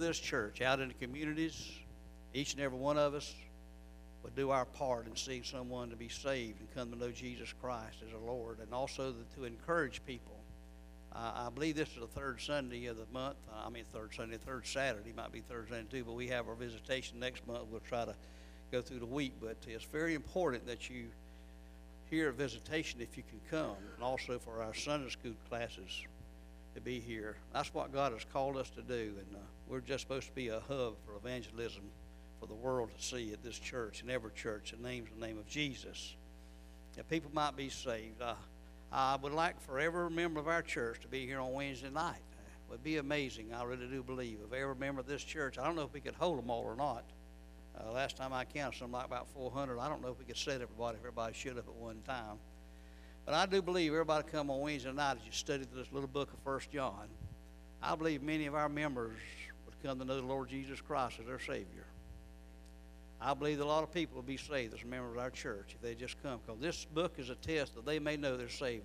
this church out in the communities, each and every one of us would do our part in seeing someone to be saved and come to know Jesus Christ as a Lord, and also to encourage people. I believe this is the third Sunday of the month. Third Saturday, might be third Sunday too, but we have our visitation next month. We'll try to go through the week, but it's very important that you hear a visitation if you can come, and also for our Sunday school classes to be here. That's what God has called us to do, and we're just supposed to be a hub for evangelism for the world to see at this church and every church that names the name of Jesus. That people might be saved. I would like for every member of our church to be here on Wednesday night. It would be amazing, I really do believe, if every member of this church. I don't know if we could hold them all or not. Last time I counted, something like about 400. I don't know if we could set everybody, if everybody showed up at one time. But I do believe everybody come on Wednesday night as you study this little book of 1 John. I believe many of our members would come to know the Lord Jesus Christ as their Savior. I believe that a lot of people will be saved as members of our church if they just come, because this book is a test that they may know they're saved.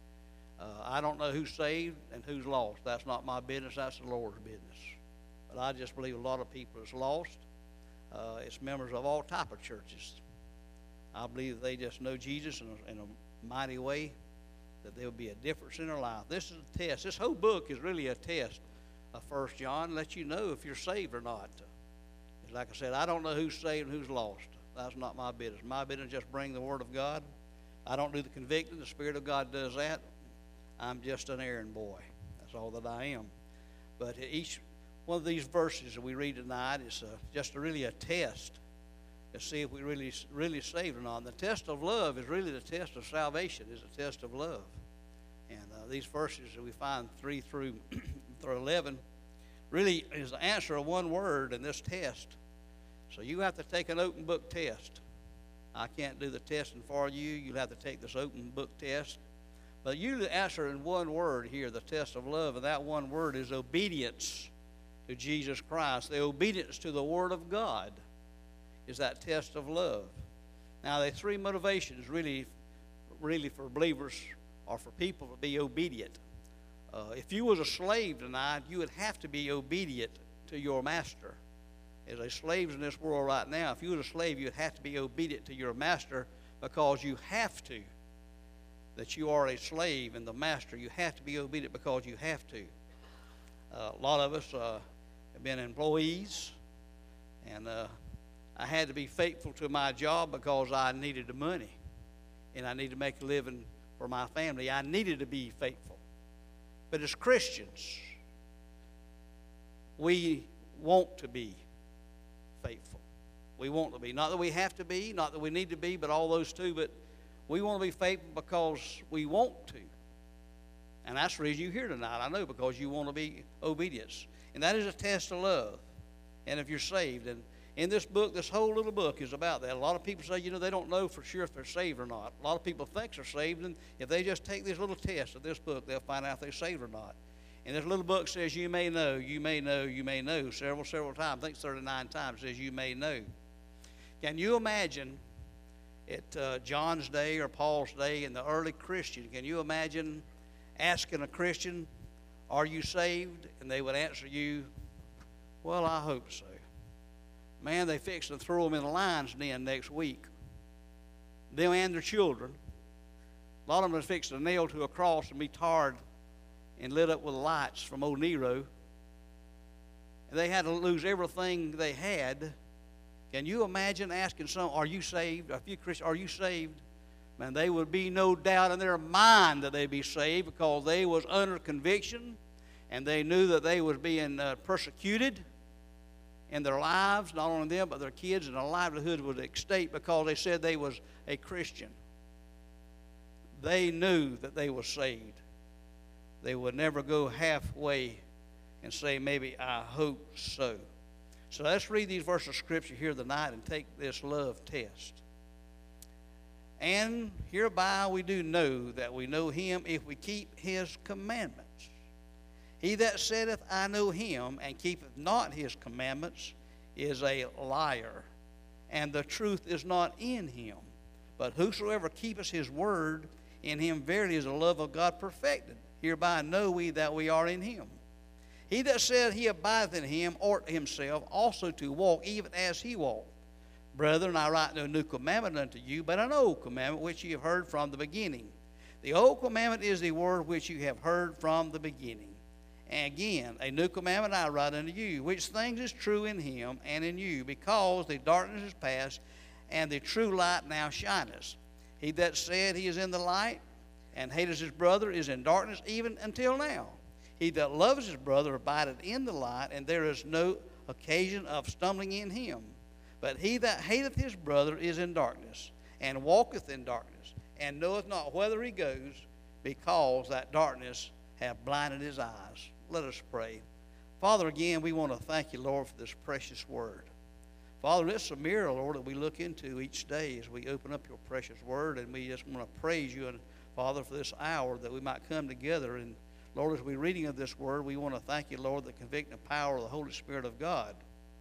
I don't know who's saved and who's lost. That's not my business. That's the Lord's business. But I just believe a lot of people is lost. It's members of all type of churches. I believe that they just know Jesus in a mighty way, that there will be a difference in their life. This is a test. This whole book is really a test of 1 John, let you know if you're saved or not. Like I said, I don't know who's saved and who's lost. That's not my business. My business is just bring the Word of God. I don't do the convicting. The Spirit of God does that. I'm just an errand boy. That's all that I am. But each one of these verses that we read tonight is just really a test to see if we really saved or not. And the test of love is really the test of salvation, is a test of love. And these verses that we find 3 through 11 really is the answer of one word in this test. So you have to take an open book test. I can't do the testing for you. You'll have to take this open book test. But you answer in one word here, the test of love, and that one word is obedience to Jesus Christ. The obedience to the Word of God is that test of love. Now, there are three motivations really for believers or for people to be obedient. If you was a slave tonight, you would have to be obedient to your master. As a slaves in this world right now, if you was a slave, you would have to be obedient to your master, because you have to. That you are a slave and the master, you have to be obedient because you have to. A lot of us have been employees, and I had to be faithful to my job because I needed the money, and I needed to make a living for my family. I needed to be faithful. But as Christians, we want to be faithful. We want to be. Not that we have to be, not that we need to be, but all those two. But we want to be faithful because we want to. And that's the reason you're here tonight, I know, because you want to be obedience. And that is a test of love. And if you're saved. And in this book, this whole little book is about that. A lot of people say, they don't know for sure if they're saved or not. A lot of people think they're saved, and if they just take this little test of this book, they'll find out if they're saved or not. And this little book says you may know, you may know, you may know, several times. I think 39 times it says you may know. Can you imagine at John's day or Paul's day in the early Christian, can you imagine asking a Christian, are you saved? And they would answer you, well, I hope so. Man, they fixed to throw them in the lion's den next week. Them and their children. A lot of them was fixed to nail to a cross and be tarred and lit up with lights from old Nero. And they had to lose everything they had. Can you imagine asking someone, are you saved? A few Christians, are you saved? Man, there would be no doubt in their mind that they'd be saved, because they was under conviction, and they knew that they was being persecuted in their lives, not only them, but their kids, and their livelihood was at stake because they said they was a Christian. They knew that they were saved. They would never go halfway and say, maybe I hope so. So let's read these verses of Scripture here tonight and take this love test. And hereby we do know that we know him if we keep his commandments. He that saith, I know him, and keepeth not his commandments, is a liar, and the truth is not in him. But whosoever keepeth his word, in him verily is the love of God perfected. Hereby know we that we are in him. He that said he abideth in him ought himself also to walk even as he walked. Brethren, I write no new commandment unto you, but an old commandment which ye have heard from the beginning. The old commandment is the word which you have heard from the beginning. And again, a new commandment I write unto you, which things is true in him and in you, because the darkness is past, and the true light now shineth. He that said he is in the light, and hateth his brother, is in darkness even until now. He that loveth his brother abideth in the light, and there is no occasion of stumbling in him. But he that hateth his brother is in darkness, and walketh in darkness, and knoweth not whither he goes, because that darkness hath blinded his eyes. Let us pray. Father, again, we want to thank you, Lord, for this precious word. Father, it's a mirror, Lord, that we look into each day as we open up your precious word, and we just want to praise you, and Father, for this hour that we might come together. And Lord, as we're reading of this word, we want to thank you, Lord, the convicting power of the Holy Spirit of God.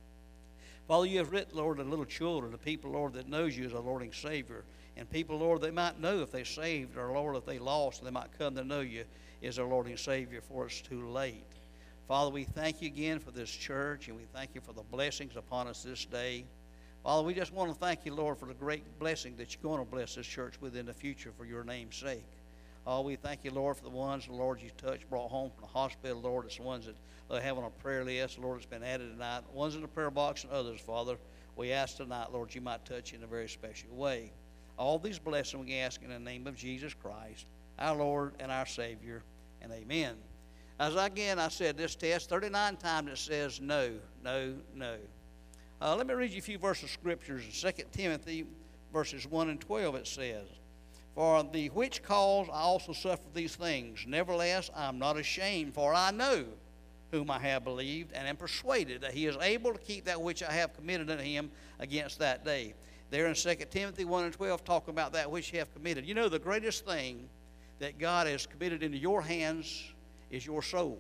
Father, you have written, Lord, to little children, to people, Lord, that knows you as a Lord and Savior. And people, Lord, they might know if they're saved, or, Lord, if they lost, they might come to know you as their Lord and Savior before it's too late. Father, we thank you again for this church, and we thank you for the blessings upon us this day. Father, we just want to thank you, Lord, for the great blessing that you're going to bless this church with in the future for your name's sake. Oh, we thank you, Lord, for the ones, Lord, you touched, brought home from the hospital, Lord. It's the ones that have on a prayer list, Lord, that's been added tonight. Ones in the prayer box and others, Father. We ask tonight, Lord, you might touch in a very special way. All these blessings we ask in the name of Jesus Christ, our Lord and our Savior, and amen. As again, I said this test 39 times it says no, no, no. Let me read you a few verses of scriptures. In 2 Timothy verses 1 and 12 it says, For the which cause I also suffer these things. Nevertheless, I am not ashamed, for I know whom I have believed, and am persuaded that he is able to keep that which I have committed unto him against that day. There in 2 Timothy 1 and 12, talking about that which you have committed. You know, the greatest thing that God has committed into your hands is your soul.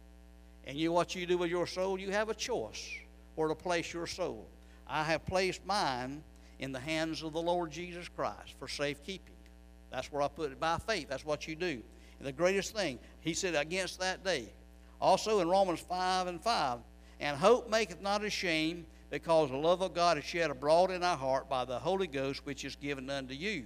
And you know what you do with your soul? You have a choice where to place your soul. I have placed mine in the hands of the Lord Jesus Christ for safekeeping. That's where I put it, by faith. That's what you do. And the greatest thing, he said, against that day. Also in Romans 5 and 5, and hope maketh not ashamed, because the love of God is shed abroad in our heart by the Holy Ghost, which is given unto you.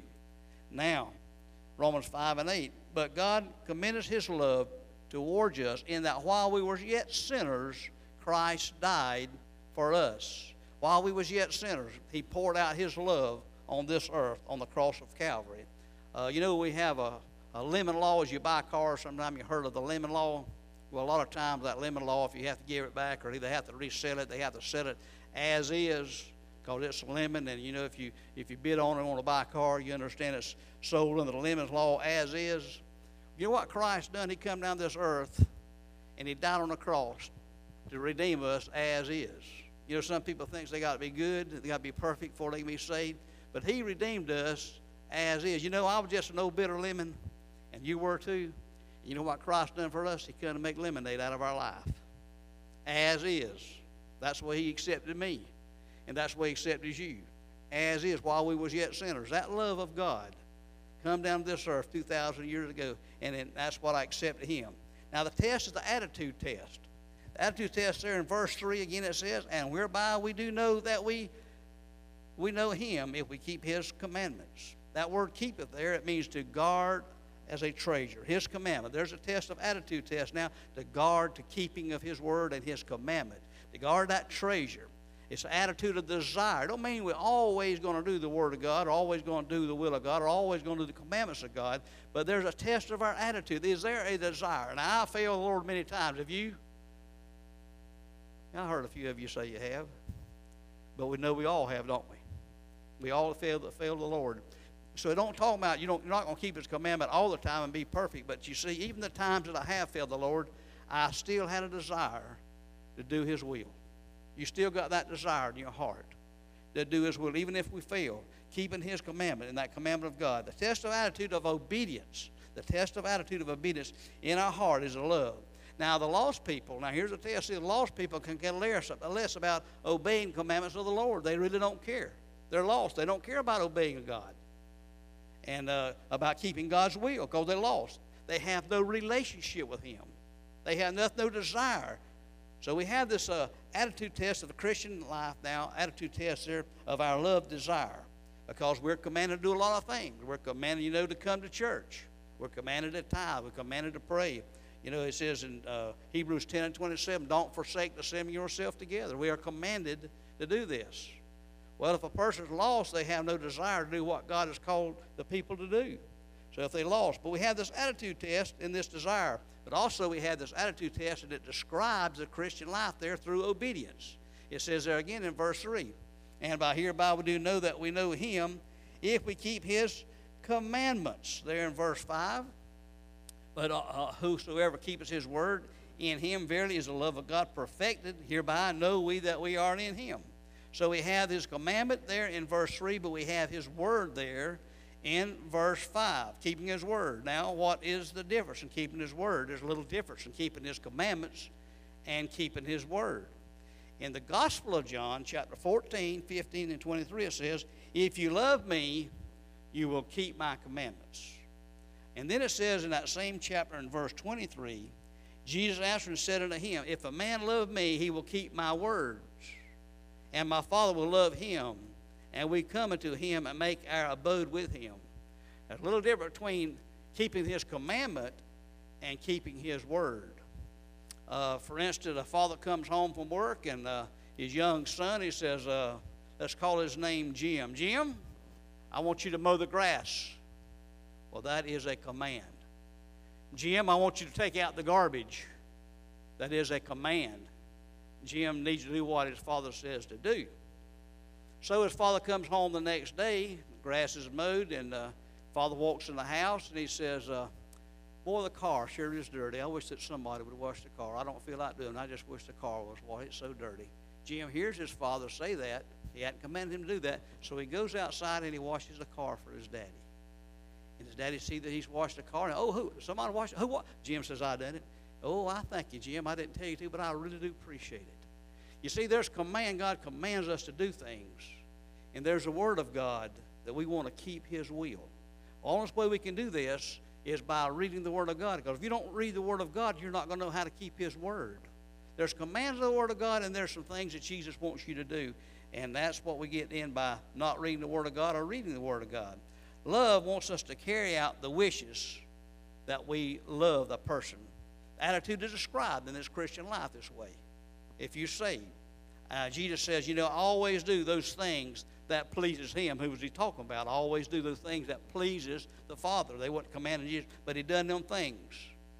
Now, Romans 5 and 8, but God commendeth his love towards us, in that while we were yet sinners, Christ died for us. While we was yet sinners, he poured out his love on this earth, on the cross of Calvary. You know, we have a lemon law. As you buy a car, sometimes you heard of the lemon law. Well, a lot of times that lemon law, if you have to give it back or either have to resell it, they have to sell it as is, because it's a lemon. And you know, if you bid on it and want to buy a car, you understand it's sold under the lemon law as is. You know what Christ done? He come down this earth and he died on the cross to redeem us as is. You know, some people think they got to be good, they got to be perfect before they can be saved, but he redeemed us as is. You know, I was just an old bitter lemon, and you were too. You know what Christ done for us? He come to make lemonade out of our life. As is. That's the way he accepted me. And that's the way he accepted you. As is, while we was yet sinners. That love of God come down to this earth 2,000 years ago, and that's what I accepted him. Now the test is the attitude test. The attitude test there in verse 3, again it says, and whereby we do know that we know him if we keep his commandments. That word keepeth there, it means to guard as a treasure. His commandment. There's a test of attitude test now, to guard the keeping of his word and his commandment. To guard that treasure. It's an attitude of desire. It don't mean we're always going to do the word of God, or always going to do the will of God, or always going to do the commandments of God, but there's a test of our attitude. Is there a desire? Now, I failed the Lord many times. Have you? I heard a few of you say you have. But we know we all have, don't we? We all failed the Lord. So don't talk about you're not going to keep his commandment all the time and be perfect. But you see, even the times that I have failed the Lord, I still had a desire to do his will. You still got that desire in your heart to do his will, even if we fail, keeping his commandment and that commandment of God. The test of attitude of obedience, the test of attitude of obedience in our heart is love. Now, the lost people, now here's the test. See, the lost people can care less about obeying commandments of the Lord. They really don't care. They're lost. They don't care about obeying God and about keeping God's will, because they're lost. They have no relationship with him. They have no desire So we have this attitude test of the Christian life now, attitude test there of our love desire, because we're commanded to do a lot of things. We're commanded, to come to church. We're commanded to tithe. We're commanded to pray. It says in Hebrews 10 and 27, don't forsake the assembling yourself together. We are commanded to do this. Well, if a person's lost, they have no desire to do what God has called the people to do. So if they lost, but we have this attitude test in this desire. But also we have this attitude test, and it describes the Christian life there through obedience. It says there again in verse 3, and by hereby we do know that we know him if we keep his commandments. There in verse 5, but whosoever keepeth his word, in him verily is the love of God perfected. Hereby know we that we are in him. So we have his commandment there in verse 3, but we have his word there in verse 5, keeping his word. Now, what is the difference in keeping his word? There's a little difference in keeping his commandments and keeping his word. In the Gospel of John, chapter 14, 15, and 23, it says, if you love me, you will keep my commandments. And then it says in that same chapter in verse 23, Jesus answered and said unto him, if a man love me, he will keep my words, and my Father will love him, and we come unto him and make our abode with him. There's a little difference between keeping his commandment and keeping his word. For instance, a father comes home from work, and his young son, he says, let's call his name Jim. Jim, I want you to mow the grass. Well, that is a command. Jim, I want you to take out the garbage. That is a command. Jim needs to do what his father says to do. So his father comes home the next day, the grass is mowed, and father walks in the house, and he says, boy, the car sure is dirty. I wish that somebody would wash the car. I don't feel like doing it. I just wish the car was washed. It's so dirty. Jim hears his father say that. He hadn't commanded him to do that. So he goes outside and he washes the car for his daddy. And his daddy sees that he's washed the car. And, who? Somebody washed it? Who? What? Jim says, I done it. Oh, I thank you, Jim. I didn't tell you to, but I really do appreciate it. You see, there's command. God commands us to do things. And there's a word of God that we want to keep his will. The only way we can do this is by reading the word of God. Because if you don't read the word of God, you're not going to know how to keep his word. There's commands of the word of God, and there's some things that Jesus wants you to do. And that's what we get in by not reading the word of God or reading the word of God. Love wants us to carry out the wishes that we love the person. The attitude is described in this Christian life this way. If you're saved, Jesus says, always do those things that pleases him. Who was he talking about? Always do those things that pleases the Father. They weren't commanded Jesus, but he done them things.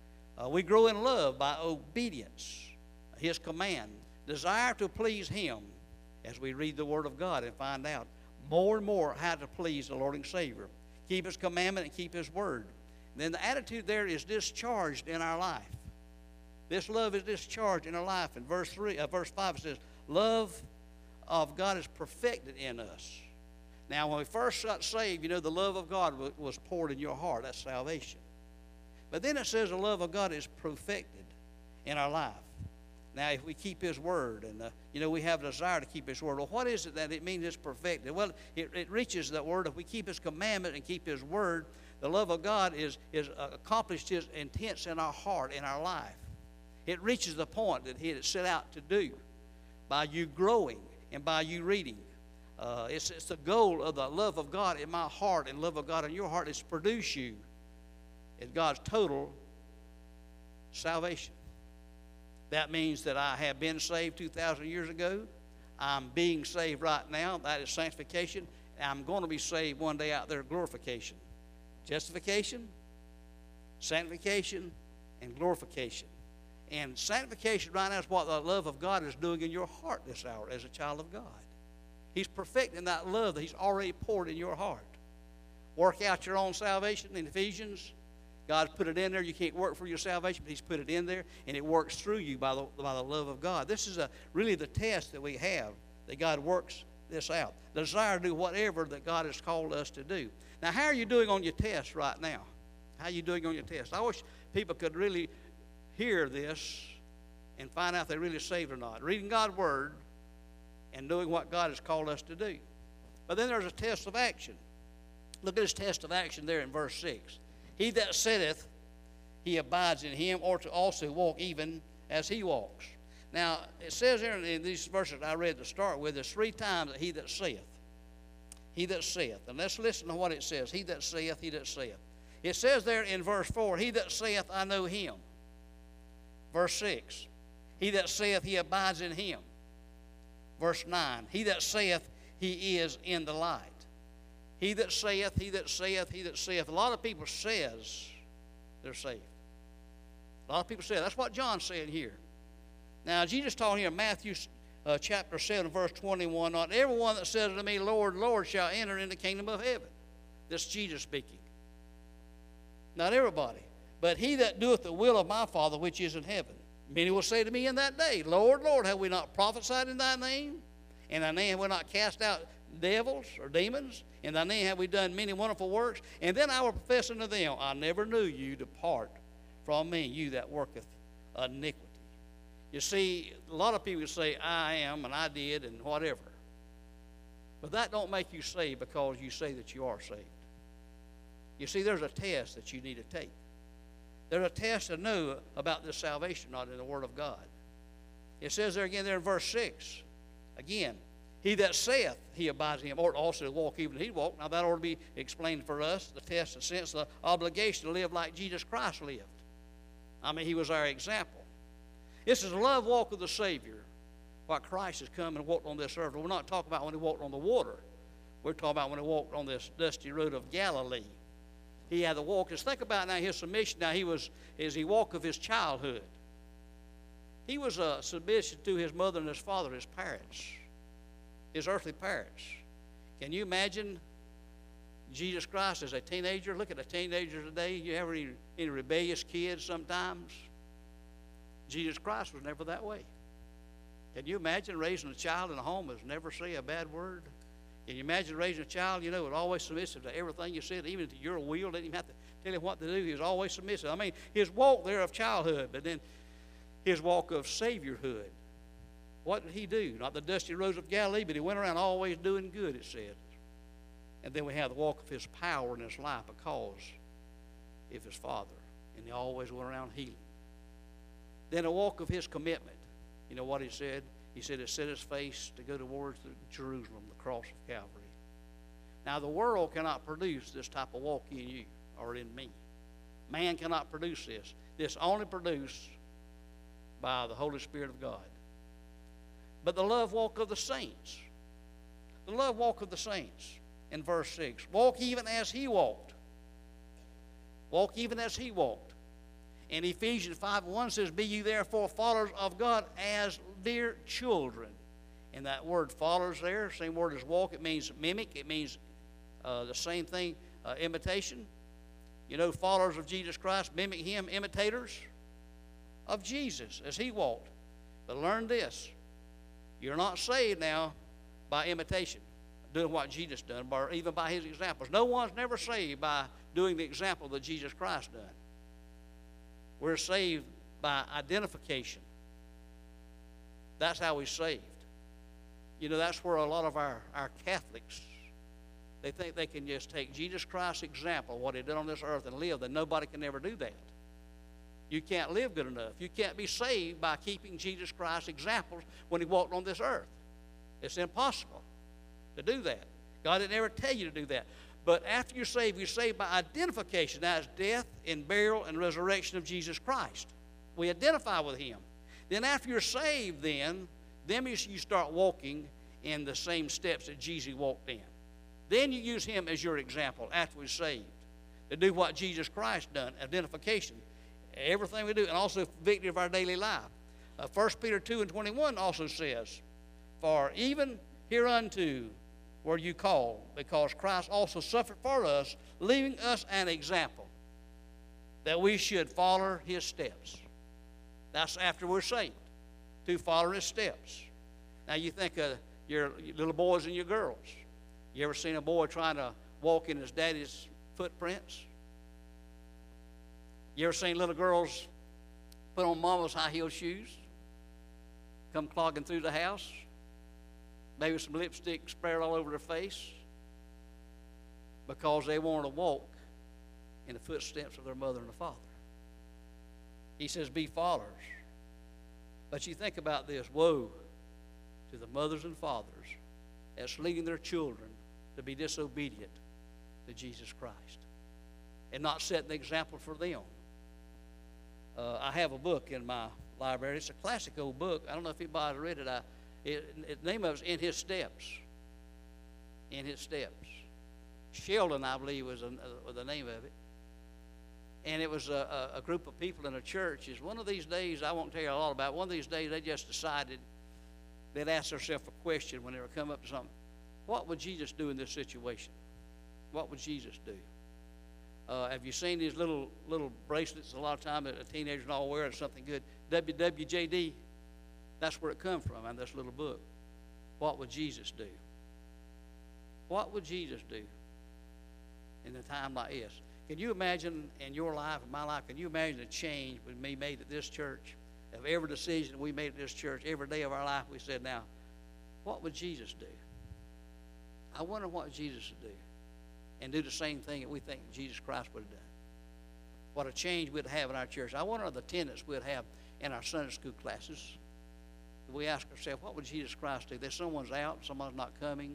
We grow in love by obedience, his command. Desire to please him as we read the word of God and find out more and more how to please the Lord and Savior. Keep his commandment and keep his word. And then the attitude there is discharged in our life. This love is discharged in our life. In verse 5 it says, love of God is perfected in us. Now, when we first got saved, the love of God was poured in your heart. That's salvation. But then it says the love of God is perfected in our life. Now, if we keep his word, and, we have a desire to keep his word. Well, what is it that it means it's perfected? Well, it reaches that word. If we keep his commandment and keep his word, the love of God is accomplished his intents in our heart, in our life. It reaches the point that he had set out to do by you growing and by you reading. It's the goal of the love of God in my heart and love of God in your heart is to produce you in God's total salvation. That means that I have been saved 2,000 years ago. I'm being saved right now. That is sanctification. And I'm going to be saved one day out there, glorification. Justification, sanctification, and glorification. And sanctification right now is what the love of God is doing in your heart this hour as a child of God. He's perfecting that love that he's already poured in your heart. Work out your own salvation in Ephesians. God's put it in there. You can't work for your salvation, but he's put it in there, and it works through you by the love of God. This is really the test that we have, that God works this out. The desire to do whatever that God has called us to do. Now, how are you doing on your test right now? How are you doing on your test? I wish people could really hear this and find out if they're really saved or not. Reading God's word and doing what God has called us to do. But then there's a test of action. Look at his test of action there in verse 6. He that sitteth, he abides in him, or to also walk even as he walks. Now, it says here in these verses I read to start with, there's 3 times that he that saith. He that saith. And let's listen to what it says. He that saith, he that saith. It says there in verse 4, he that saith, I know him. Verse 6, he that saith, he abides in him. Verse 9, he that saith, he is in the light. He that saith, he that saith, he that saith. A lot of people says they're saved. A lot of people say that's what John's saying here. Now, Jesus taught here in Matthew chapter 7, verse 21, not everyone that says unto me, Lord, Lord, shall enter in the kingdom of heaven. This is Jesus speaking. Not everybody. But he that doeth the will of my Father which is in heaven. Many will say to me in that day, Lord, Lord, have we not prophesied in thy name? In thy name have we not cast out devils or demons? In thy name have we done many wonderful works? And then I will profess unto them, I never knew you. Depart from me, you that worketh iniquity. You see, a lot of people say, I am, and I did, and whatever. But that don't make you saved because you say that you are saved. You see, there's a test that you need to take. There's a test to know about this salvation, not in the Word of God. It says there again, there in verse 6, again, he that saith he abides in him, ought also to walk even as he walked. Now that ought to be explained for us, the test, the sense, the obligation to live like Jesus Christ lived. I mean, he was our example. This is a love walk of the Savior, what Christ has come and walked on this earth. We're not talking about when he walked on the water. We're talking about when he walked on this dusty road of Galilee. He had the walk. Just think about now his submission. Now he walked of his childhood. He was a submission to his mother and his father, his parents, his earthly parents. Can you imagine Jesus Christ as a teenager? Look at a teenager today. You ever any rebellious kids sometimes? Jesus Christ was never that way. Can you imagine raising a child in a home that's never say a bad word? Can you imagine raising a child, was always submissive to everything you said, even to your will, didn't even have to tell him what to do. He was always submissive. I mean, his walk there of childhood, but then his walk of saviorhood. What did he do? Not the dusty roads of Galilee, but he went around always doing good, it said. And then we have the walk of his power in his life because of his Father. And he always went around healing. Then a walk of his commitment. You know what he said? He said, it set his face to go towards Jerusalem, the cross of Calvary. Now, the world cannot produce this type of walk in you or in me. Man cannot produce this. This only produced by the Holy Spirit of God. But the love walk of the saints. The love walk of the saints in verse 6. Walk even as he walked. Walk even as he walked. And Ephesians 5:1 says, be you therefore followers of God as dear children. And that word followers there, same word as walk, it means mimic. It means the same thing, imitation. Followers of Jesus Christ, mimic him, imitators of Jesus as he walked. But learn this. You're not saved now by imitation, doing what Jesus done, or even by his examples. No one's never saved by doing the example that Jesus Christ done. We're saved by identification. That's how we're saved. That's where a lot of our Catholics, they think they can just take Jesus Christ's example, what he did on this earth, and live, that nobody can ever do that. You can't live good enough. You can't be saved by keeping Jesus Christ's examples when he walked on this earth. It's impossible to do that. God didn't ever tell you to do that. But after you're saved by identification. That is death and burial and resurrection of Jesus Christ. We identify with him. Then after you're saved, then you start walking in the same steps that Jesus walked in. Then you use him as your example after we're saved to do what Jesus Christ done, identification. Everything we do, and also victory of our daily life. 1 Peter 2:21 also says, for even hereunto were you called, because Christ also suffered for us, leaving us an example, that we should follow his steps. That's after we're saved, to follow his steps. Now you think of your little boys and your girls. You ever seen a boy trying to walk in his daddy's footprints? You ever seen little girls put on mama's high-heeled shoes, come clogging through the house? Maybe some lipstick sprayed all over their face because they wanted to walk in the footsteps of their mother and the father. He says, be followers. But you think about this. Woe to the mothers and fathers that's leading their children to be disobedient to Jesus Christ and not setting the example for them. I have a book in my library. It's a classic old book. I don't know if anybody's read it. The name of it is In His Steps. In His Steps. Sheldon, I believe, was the name of it. And it was a group of people in a church. Is one of these days, I won't tell you a lot about it. One of these days, they just decided they'd ask themselves a question when they were come up to something. What would Jesus do in this situation? What would Jesus do? Have you seen these little bracelets a lot of times that a teenagers all wear? It's something good. WWJD, that's where it comes from, in this little book. What would Jesus do? What would Jesus do in a time like this? Can you imagine in your life, in my life, can you imagine the change would be made at this church? Of every decision we made at this church, every day of our life, we said, now, what would Jesus do? I wonder what Jesus would do. And do the same thing that we think Jesus Christ would have done. What a change we'd have in our church. I wonder the attendance we'd have in our Sunday school classes. We ask ourselves, what would Jesus Christ do? There's someone's out, someone's not coming.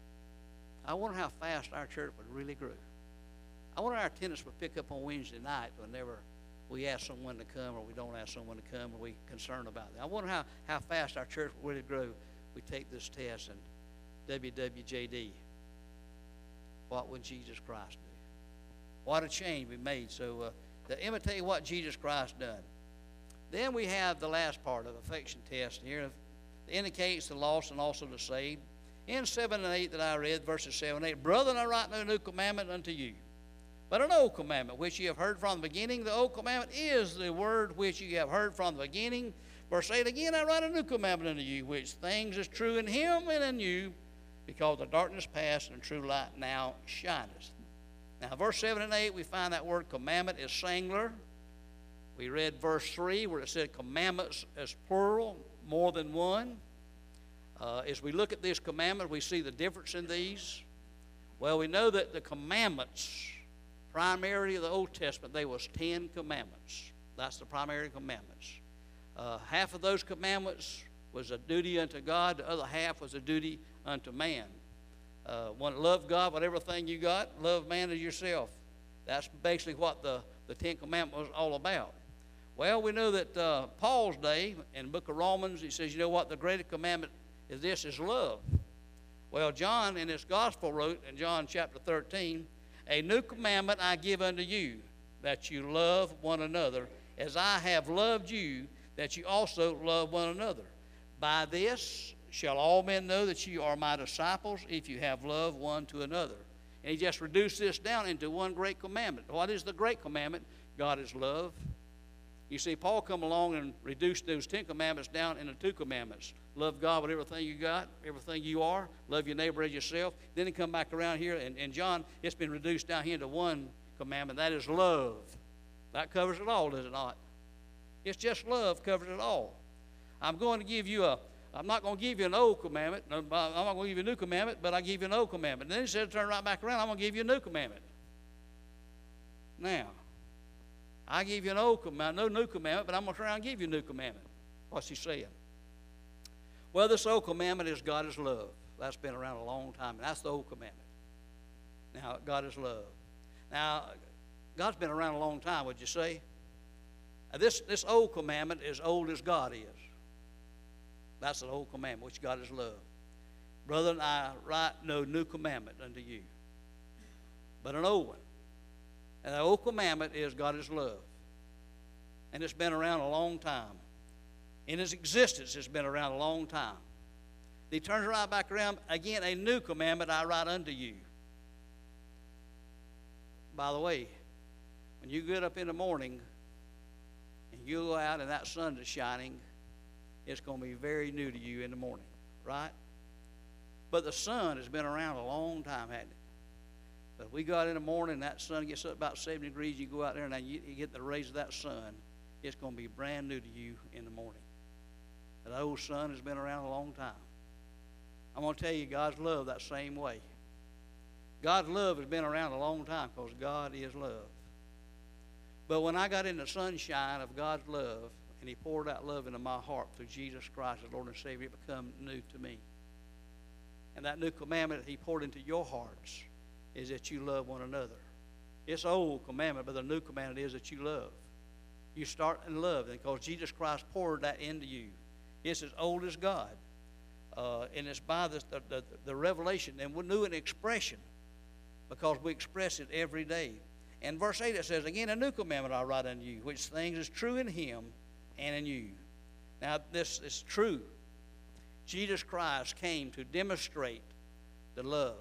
I wonder how fast our church would really grow. I wonder our attendance would pick up on Wednesday night whenever we ask someone to come or we don't ask someone to come or we're concerned about that. I wonder how fast our church would really grow. We take this test and WWJD. What would Jesus Christ do? What a change we made. So to imitate what Jesus Christ done. Then we have the last part of the affection test here. It indicates the lost and also the saved. In 7 and 8 that I read, verses 7 and 8, Brethren, I write no new commandment unto you, but an old commandment which ye have heard from the beginning. The old commandment is the word which ye have heard from the beginning. Verse 8 again, I write a new commandment unto you, which things is true in him and in you, because the darkness passed and the true light now shineth. Now, verse 7 and 8, we find that word commandment is singular. We read verse 3 where it said commandments as plural, more than one. As we look at these commandments, we see the difference in these. Well, we know that the commandments, primarily of the Old Testament, there was 10 commandments. That's the primary commandments. Half of those commandments was a duty unto God. The other half was a duty unto man. Want to love God with everything you got, love man as yourself. That's basically what the Ten Commandments was all about. Well, we know that Paul's day, in the book of Romans, he says, you know what, the greatest commandment is love. Well, John in his gospel wrote in John chapter 13, a new commandment I give unto you, that you love one another, as I have loved you, that you also love one another. By this shall all men know that you are my disciples, if you have love one to another. And he just reduced this down into one great commandment. What is the great commandment? God is love. You see, Paul come along and reduced those 10 commandments down into 2 commandments. Love God with everything you got, everything you are. Love your neighbor as yourself. Then he come back around here, and John, it's been reduced down here to one commandment. That is love. That covers it all, does it not? It's just love covers it all. I'm not going to give you an old commandment. I'm not going to give you a new commandment, but I give you an old commandment. And then he said, turn right back around, I'm going to give you a new commandment. Now, I give you an old commandment, no new commandment, but I'm going to try and give you a new commandment. What's he saying? Well, this old commandment is God is love. That's been around a long time, and that's the old commandment. Now, God is love. Now, God's been around a long time, would you say? This old commandment is old as God is. That's an old commandment, which God is love. Brethren, I write no new commandment unto you, but an old one. And the old commandment is God is love. And it's been around a long time. In its existence, it's been around a long time. He turns right back around, again, a new commandment I write unto you. By the way, when you get up in the morning and you go out and that sun is shining, it's going to be very new to you in the morning, right? But the sun has been around a long time, hasn't it? But if we go out in the morning and that sun gets up about 70 degrees, you go out there and you get the rays of that sun, it's going to be brand new to you in the morning. The old sun has been around a long time. I'm going to tell you, God's love that same way. God's love has been around a long time because God is love. But when I got in the sunshine of God's love and he poured out love into my heart through Jesus Christ as Lord and Savior. It become new to me. And that new commandment that he poured into your hearts is that you love one another. It's an old commandment, but the new commandment is that you love. You start in love, because Jesus Christ poured that into you. It's as old as God. And it's by the revelation, and we're new in expression, because we express it every day. And verse 8, it says, again, a new commandment I write unto you, which things is true in him and in you. Now, this is true. Jesus Christ came to demonstrate the love.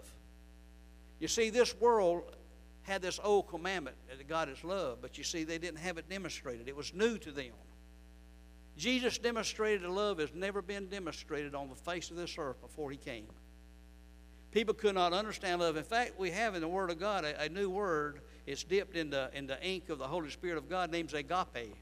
You see, this world had this old commandment that God is love, but you see, they didn't have it demonstrated. It was new to them. Jesus demonstrated the love has never been demonstrated on the face of this earth before he came. People could not understand love. In fact, we have in the Word of God a new word. It's dipped in the ink of the Holy Spirit of God, named agape.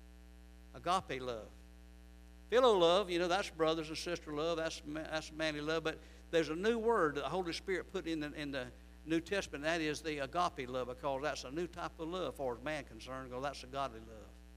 Agape love. Philo love, that's brothers and sister love. That's manly love. But there's a new word that the Holy Spirit put in the New Testament. That is the agape love, because that's a new type of love as far as man concerned, because that's a godly love.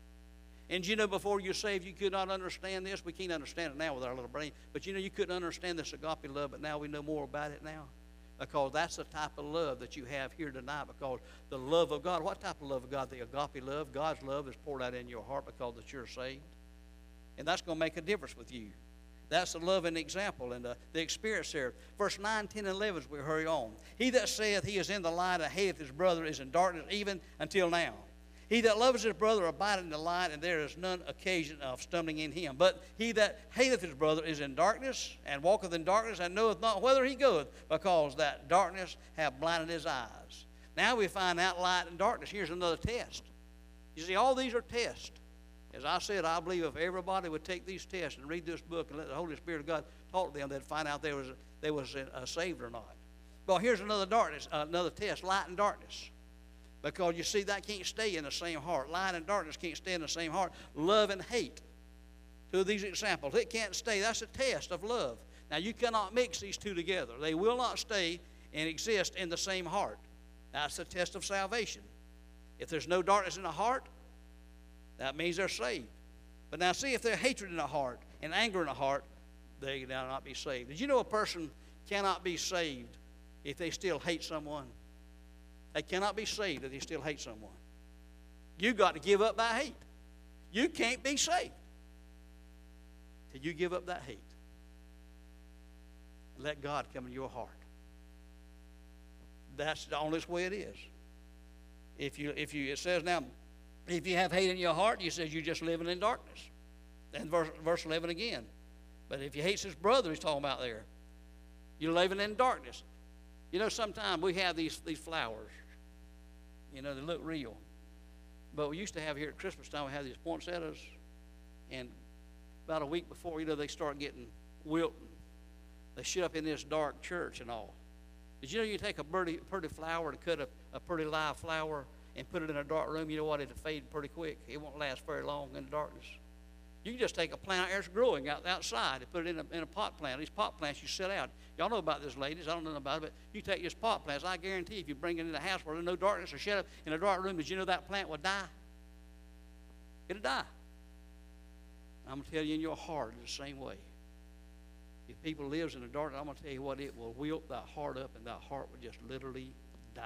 And before you're saved, you could not understand this. We can't understand it now with our little brain. But you couldn't understand this agape love, but now we know more about it now. Because that's the type of love that you have here tonight, because the love of God. What type of love of God? The agape love. God's love is poured out in your heart because that you're saved. And that's going to make a difference with you. That's the love and example and the experience there. Verse 9, 10, and 11 as we hurry on. He that saith he is in the light and hateth his brother is in darkness even until now. He that loveth his brother abideth in the light, and there is none occasion of stumbling in him. But he that hateth his brother is in darkness, and walketh in darkness, and knoweth not whither he goeth, because that darkness hath blinded his eyes. Now we find out light and darkness. Here's another test. You see, all these are tests. As I said, I believe if everybody would take these tests and read this book and let the Holy Spirit of God talk to them, they'd find out they was saved or not. Well, here's another test, light and darkness. Because you see, that can't stay in the same heart. Light and darkness can't stay in the same heart. Love and hate. Two of these examples. It can't stay. That's a test of love. Now, you cannot mix these two together. They will not stay and exist in the same heart. That's the test of salvation. If there's no darkness in the heart, that means they're saved. But now, see, if there's hatred in the heart and anger in the heart, they cannot not be saved. Did you know a person cannot be saved if they still hate someone? They cannot be saved if they still hate someone. You've got to give up that hate. You can't be saved till you give up that hate. And let God come in your heart. That's the only way it is. It says now, if you have hate in your heart, you says you're just living in darkness. Then verse 11 again. But if you hate his brother, he's talking about there, you're living in darkness. Sometimes we have these flowers. They look real. But we used to have here at Christmas time, we have these poinsettias. And about a week before, they start getting wilting. They show up in this dark church and all. Did you know you take a pretty flower and cut a pretty live flower and put it in a dark room? You know what? It'll fade pretty quick. It won't last very long in the darkness. You can just take a plant that's growing outside and put it in a pot plant. These pot plants you set out. Y'all know about this, ladies. I don't know about it, but you take this pot plants. I guarantee if you bring it in the house where there's no darkness or shut up in a dark room, did you know that plant will die? It'll die. I'm going to tell you, in your heart, it's the same way. If people lives in the darkness, I'm going to tell you what, it will wilt that heart up, and that heart will just literally die.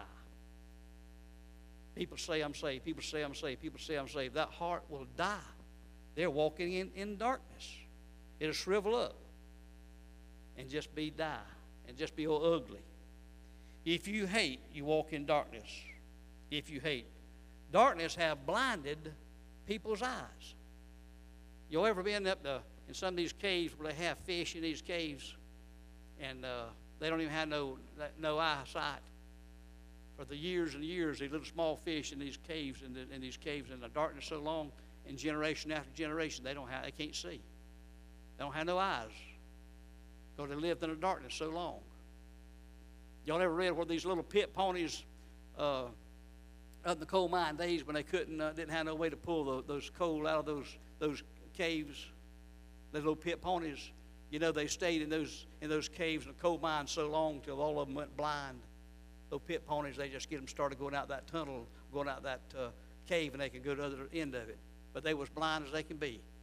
People say I'm saved. People say I'm saved. People say I'm saved. That heart will die. They're walking in darkness. It'll shrivel up and just die and just be all ugly. If you hate, you walk in darkness. If you hate. Darkness have blinded people's eyes. You'll ever been up in some of these caves where they have fish in these caves and they don't even have no eyesight? For the years and years, these little small fish in these caves, and the darkness so long, and generation after generation, they can't see. They don't have no eyes because they lived in the darkness so long. Y'all ever read where these little pit ponies up in the coal mine days when they didn't have no way to pull those coal out of those caves? Those little pit ponies, they stayed in those caves and the coal mines so long till all of them went blind. Those pit ponies, they just get them started going out that tunnel, going out that cave, and they can go to the other end of it. But they was blind as they can be.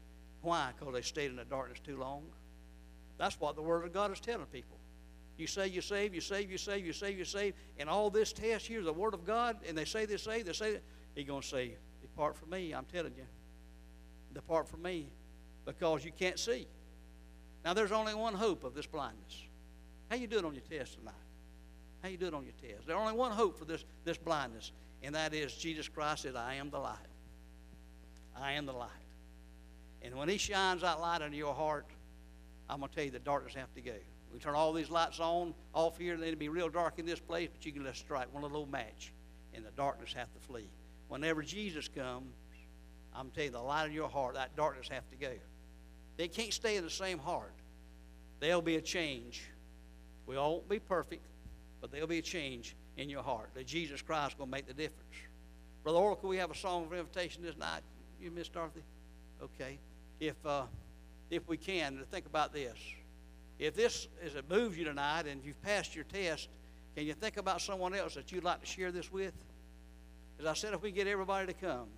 Why? Because they stayed in the darkness too long. That's what the Word of God is telling people. You say you're saved, you save, you save, you save, you save, and all this test here is the Word of God, and they say they're saved, they say that. He's going to say, depart from me, I'm telling you. Depart from me, because you can't see. Now, there's only one hope of this blindness. How you doing on your test tonight? How you doing on your test? There's only one hope for this blindness, and that is Jesus Christ said, I am the light. I am the light. And when He shines that light into your heart, I'm going to tell you the darkness have to go. We turn all these lights on, off here, and it'll be real dark in this place, but you can just strike one little match, and the darkness have to flee. Whenever Jesus comes, I'm telling you, the light in your heart, that darkness have to go. They can't stay in the same heart. There'll be a change. We all won't be perfect, but there'll be a change in your heart. That Jesus Christ is going to make the difference. Brother Oral, can we have a song of invitation this night? You, Miss Dorothy? Okay. If we can, think about this. If this as it moves you tonight and you've passed your test, can you think about someone else that you'd like to share this with? As I said, if we get everybody to come,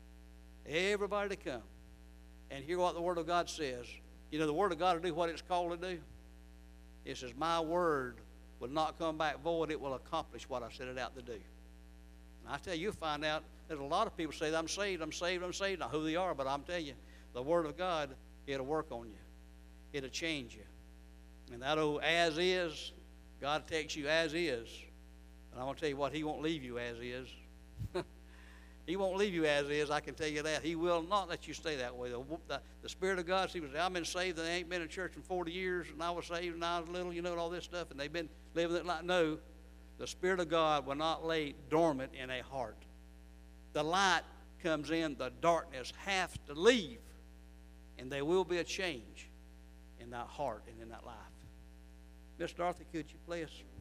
and hear what the Word of God says. You know, the Word of God will do what it's called to do. It says, my word will not come back void. It will accomplish what I set it out to do. And I tell you, you'll find out there's a lot of people say, I'm saved, I'm saved, I'm saved. Not who they are, but I'm telling you, the Word of God, it'll work on you. It'll change you. And that old as is, God takes you as is. And I'm going to tell you what, He won't leave you as is. He won't leave you as is, I can tell you that. He will not let you stay that way. The Spirit of God, see, I've been saved, and they ain't been in church in 40 years, and I was saved when I was little, you know, and all this stuff, and they've been living it like, no, the Spirit of God will not lay dormant in a heart. The light comes in, the darkness has to leave, and there will be a change in that heart and in that life. Miss Dorothy, could you play us?